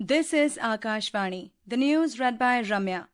This is Akashvani. The news read by Ramya.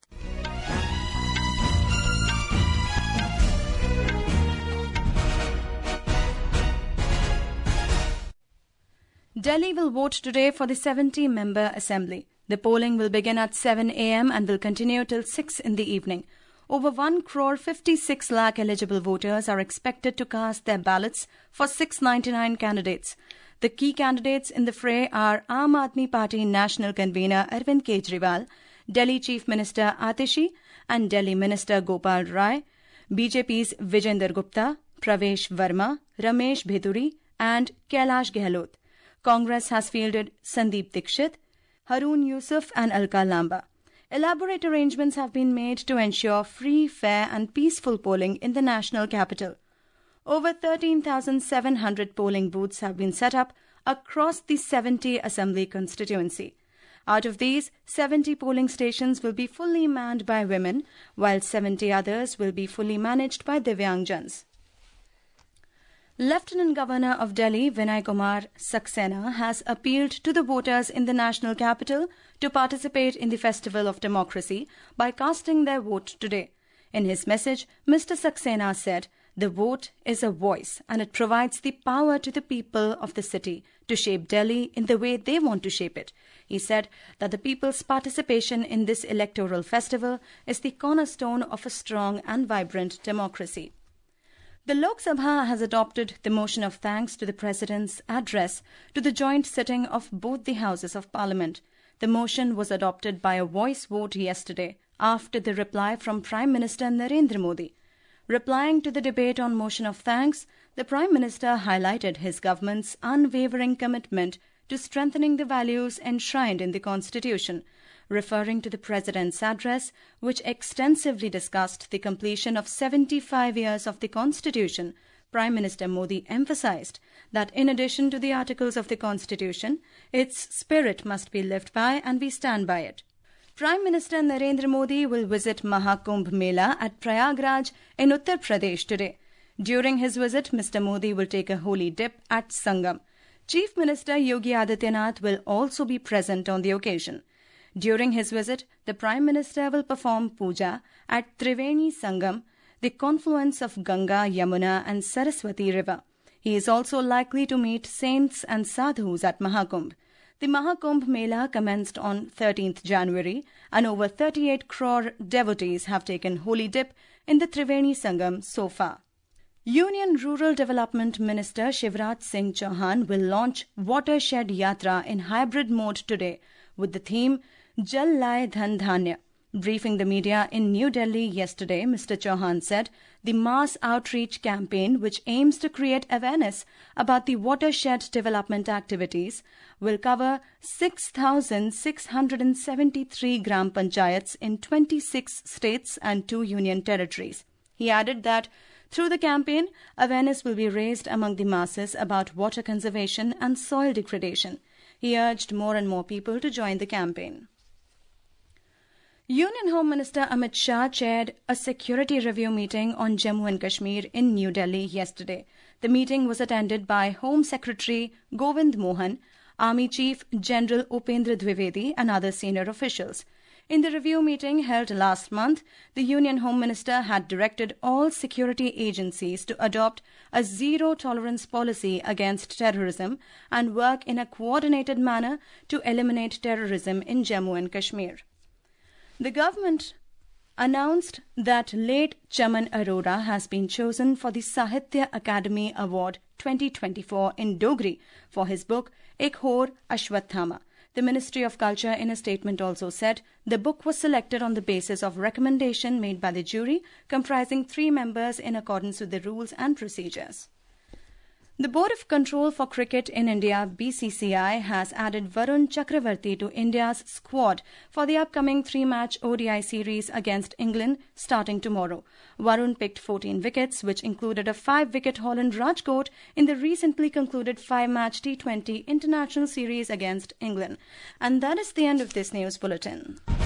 Delhi will vote today for the 70-member assembly. The polling will begin at 7 a.m. and will continue till 6 in the evening. Over 1,56 lakh eligible voters are expected to cast their ballots for 699 candidates. The key candidates in the fray are Aam Aadmi Party National Convener Arvind Kejriwal, Delhi Chief Minister Atishi and Delhi Minister Gopal Rai, BJP's Vijender Gupta, Pravesh Verma, Ramesh Bheduri and Kailash Gehlot. Congress has fielded Sandeep Dikshit, Haroon Yusuf and Alka Lamba. Elaborate arrangements have been made to ensure free, fair and peaceful polling in the national capital. Over 13,700 polling booths have been set up across the 70 Assembly constituency. Out of these, 70 polling stations will be fully manned by women, while 70 others will be fully managed by Divyangjans. Lieutenant Governor of Delhi, Vinay Kumar Saxena, has appealed to the voters in the national capital to participate in the Festival of Democracy by casting their vote today. In his message, Mr. Saxena said, "The vote is a voice and it provides the power to the people of the city to shape Delhi in the way they want to shape it." He said that the people's participation in this electoral festival is the cornerstone of a strong and vibrant democracy. The Lok Sabha has adopted the motion of thanks to the President's address to the joint sitting of both the Houses of Parliament. The motion was adopted by a voice vote yesterday after the reply from Prime Minister Narendra Modi. Replying to the debate on motion of thanks, the Prime Minister highlighted his government's unwavering commitment to strengthening the values enshrined in the Constitution. Referring to the President's address, which extensively discussed the completion of 75 years of the Constitution, Prime Minister Modi emphasized that in addition to the articles of the Constitution, its spirit must be lived by and we stand by it. Prime Minister Narendra Modi will visit Mahakumbh Mela at Prayagraj in Uttar Pradesh today. During his visit, Mr. Modi will take a holy dip at Sangam. Chief Minister Yogi Adityanath will also be present on the occasion. During his visit, the Prime Minister will perform puja at Triveni Sangam, the confluence of Ganga, Yamuna and Saraswati River. He is also likely to meet saints and sadhus at Mahakumbh. The Mahakumbh Mela commenced on 13th January and over 38 crore devotees have taken holy dip in the Triveni Sangam so far. Union Rural Development Minister Shivraj Singh Chauhan will launch Watershed Yatra in hybrid mode today with the theme Jal Laye Dhan Dhanya. Briefing the media in New Delhi yesterday, Mr. Chauhan said the mass outreach campaign, which aims to create awareness about the watershed development activities, will cover 6,673 gram panchayats in 26 states and 2 union territories. He added that through the campaign, awareness will be raised among the masses about water conservation and soil degradation. He urged more and more people to join the campaign. Union Home Minister Amit Shah chaired a security review meeting on Jammu and Kashmir in New Delhi yesterday. The meeting was attended by Home Secretary Govind Mohan, Army Chief General Upendra Dwivedi and other senior officials. In the review meeting held last month, the Union Home Minister had directed all security agencies to adopt a zero-tolerance policy against terrorism and work in a coordinated manner to eliminate terrorism in Jammu and Kashmir. The government announced that late Chaman Arora has been chosen for the Sahitya Akademi Award 2024 in Dogri for his book Ek Hor Ashwathama. The Ministry of Culture in a statement also said the book was selected on the basis of recommendation made by the jury comprising 3 members in accordance with the rules and procedures. The Board of Control for Cricket in India, BCCI, has added Varun Chakravarti to India's squad for the upcoming 3-match ODI series against England starting tomorrow. Varun picked 14 wickets, which included a 5-wicket haul in Rajkot in the recently concluded 5-match T20 international series against England. And that is the end of this news bulletin.